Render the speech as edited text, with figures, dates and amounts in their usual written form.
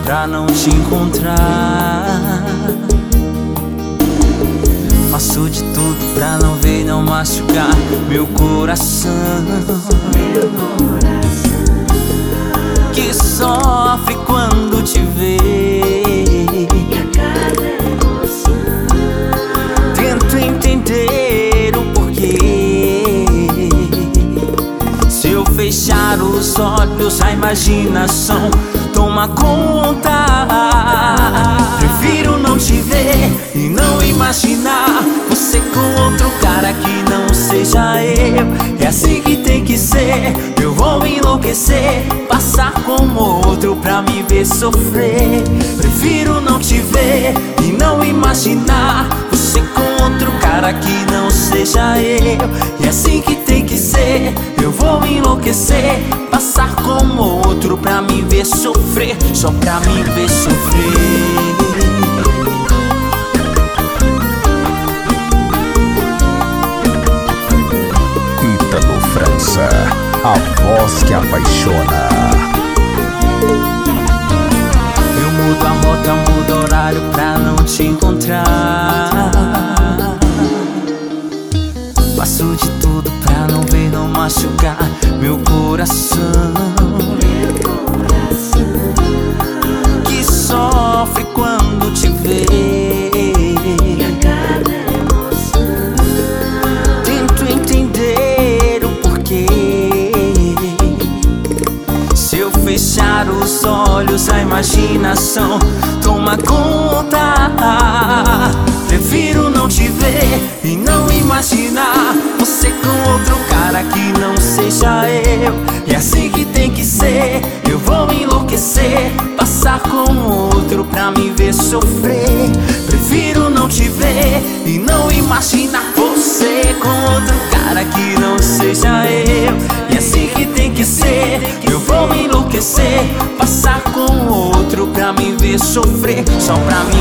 pra não te encontrar. Faço de tudo pra não ver e não machucar meu coração, que sofre quando te vê. Tento entender o porquê. Se eu fechar os olhos, a imaginação toma conta. Prefiro não te ver e não imaginar você com outro cara que não seja eu. É assim que tem que ser. Eu vou enlouquecer, passar como outro pra me ver sofrer. Prefiro não te ver e não imaginar você com outro cara que não seja eu. É assim que tem que ser. Eu vou enlouquecer, passar como outro pra me ver sofrer, só pra me ver sofrer. Ítalo França, a voz que apaixona. Eu mudo a rota, mudo o horário pra não te encontrar. Faço de tudo pra não ver, não machucar meu coração, que sofre quando te vê. Tento entender o porquê. Se eu fechar os olhos, a imaginação toma conta. Prefiro não te ver e não imaginar você com outro cara que não seja eu. É assim que tem que ser. Eu vou enlouquecer, passar com outro pra me ver sofrer. Prefiro não te ver e não imaginar você com outro cara que não seja eu. É assim que tem que ser. Eu vou enlouquecer, passar com outro pra me ver sofrer, só pra